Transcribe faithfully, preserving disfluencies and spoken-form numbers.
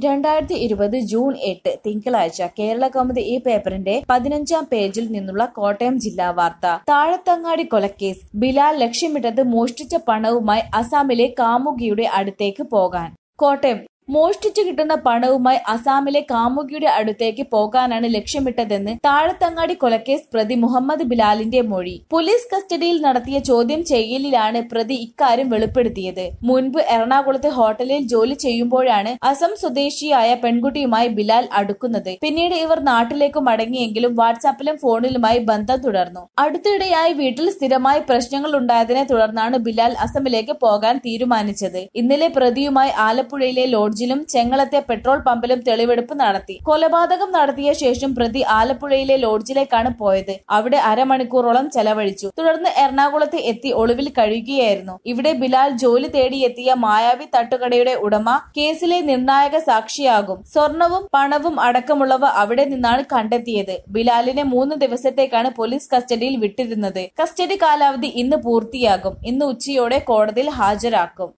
രണ്ടായിരത്തി ഇരുപത് ജൂൺ എട്ട് തിങ്കളാഴ്ച കേരളകൗമുദി ഈ പേപ്പറിന്റെ പതിനഞ്ചാം പേജിൽ നിന്നുള്ള കോട്ടയം ജില്ലാ വാർത്ത. താഴത്തങ്ങാടി കൊലക്കേസ്. ബിലാൽ ലക്ഷ്യമിട്ടത് മോഷ്ടിച്ച പണവുമായി അസാമിലെ കാമുകിയുടെ അടുത്തേക്ക് പോകാൻ. കോട്ടയം മോഷ്ടിച്ചു കിട്ടുന്ന പണവുമായി അസാമിലെ കാമുകിയുടെ അടുത്തേക്ക് പോകാനാണ് ലക്ഷ്യമിട്ടതെന്ന് താഴത്തങ്ങാടി കൊലക്കേസ് പ്രതി മുഹമ്മദ് ബിലാലിന്റെ മൊഴി. പോലീസ് കസ്റ്റഡിയിൽ നടത്തിയ ചോദ്യം ചെയ്യലിലാണ് പ്രതി ഇക്കാര്യം വെളിപ്പെടുത്തിയത്. മുൻപ് എറണാകുളത്തെ ഹോട്ടലിൽ ജോലി ചെയ്യുമ്പോഴാണ് അസം സ്വദേശിയായ പെൺകുട്ടിയുമായി ബിലാൽ അടുക്കുന്നത്. പിന്നീട് ഇവർ നാട്ടിലേക്ക് മടങ്ങിയെങ്കിലും വാട്സാപ്പിലും ഫോണിലുമായി ബന്ധം തുടർന്നു. അടുത്തിടെയായി വീട്ടിൽ സ്ഥിരമായി പ്രശ്നങ്ങൾ ഉണ്ടായതിനെ തുടർന്നാണ് ബിലാൽ അസമിലേക്ക് പോകാൻ തീരുമാനിച്ചത്. ഇന്നലെ പ്രതിയുമായി ആലപ്പുഴയിലെ ലോഡ്ജ് ിലും ചെങ്ങളത്തെ പെട്രോൾ പമ്പിലും തെളിവെടുപ്പ് നടത്തി. കൊലപാതകം നടത്തിയ ശേഷം പ്രതി ആലപ്പുഴയിലെ ലോഡ്ജിലേക്കാണ് പോയത്. അവിടെ അരമണിക്കൂറോളം ചെലവഴിച്ചു. തുടർന്ന് എറണാകുളത്ത് എത്തി ഒളിവിൽ കഴിയുകയായിരുന്നു. ഇവിടെ ബിലാൽ ജോലി തേടിയെത്തിയ മായാവി തട്ടുകടയുടെ ഉടമ കേസിലെ നിർണായക സാക്ഷിയാകും. സ്വർണവും പണവും അടക്കമുള്ളവ അവിടെ നിന്നാണ് കണ്ടെത്തിയത്. ബിലാലിനെ മൂന്ന് ദിവസത്തേക്കാണ് പോലീസ് കസ്റ്റഡിയിൽ വിട്ടിരുന്നത്. കസ്റ്റഡി കാലാവധി ഇന്ന് പൂർത്തിയാകും. ഇന്ന് ഉച്ചയോടെ കോടതിയിൽ ഹാജരാക്കും.